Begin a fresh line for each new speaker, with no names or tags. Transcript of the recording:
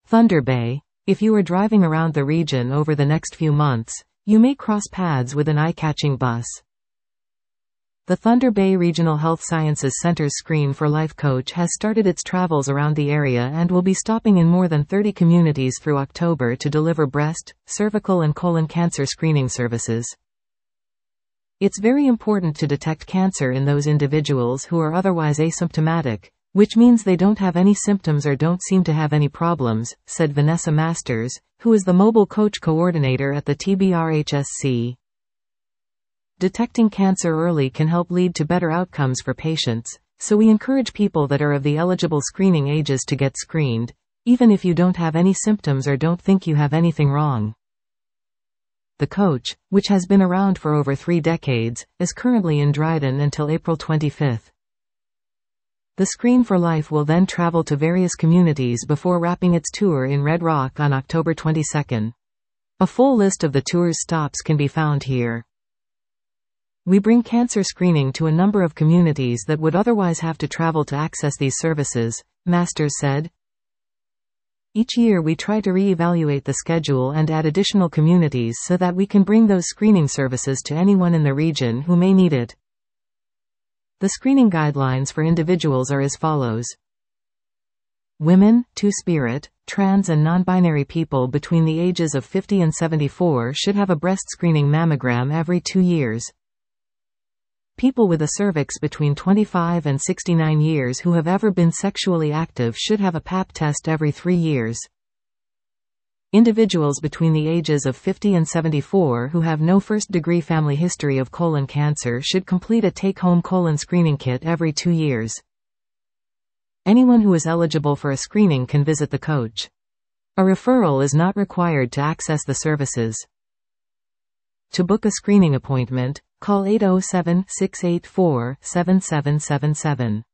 Thunder Bay. If you are driving around the region over the next few months, you may cross paths with an eye-catching bus. The Thunder Bay Regional Health Sciences Center's Screen for Life coach has started its travels around the area and will be stopping in more than 30 communities through October to deliver breast, cervical and colon cancer screening services. It's very important to detect cancer in those individuals who are otherwise asymptomatic, which means they don't have any symptoms or don't seem to have any problems, said Vanessa Masters, who is the mobile coach coordinator at the TBRHSC. Detecting cancer early can help lead to better outcomes for patients, so we encourage people that are of the eligible screening ages to get screened, even if you don't have any symptoms or don't think you have anything wrong. The coach, which has been around for over 3 decades, is currently in Dryden until April 25. The Screen for Life will then travel to various communities before wrapping its tour in Red Rock on October 22. A full list of the tour's stops can be found here. We bring cancer screening to a number of communities that would otherwise have to travel to access these services, Masters said. Each year we try to re-evaluate the schedule and add additional communities so that we can bring those screening services to anyone in the region who may need it. The screening guidelines for individuals are as follows. Women, two-spirit, trans and non-binary people between the ages of 50 and 74 should have a breast screening mammogram every 2 years. People with a cervix between 25 and 69 years who have ever been sexually active should have a Pap test every 3 years. Individuals between the ages of 50 and 74 who have no first-degree family history of colon cancer should complete a take-home colon screening kit every 2 years. Anyone who is eligible for a screening can visit the coach. A referral is not required to access the services. To book a screening appointment, call 807-684-7777.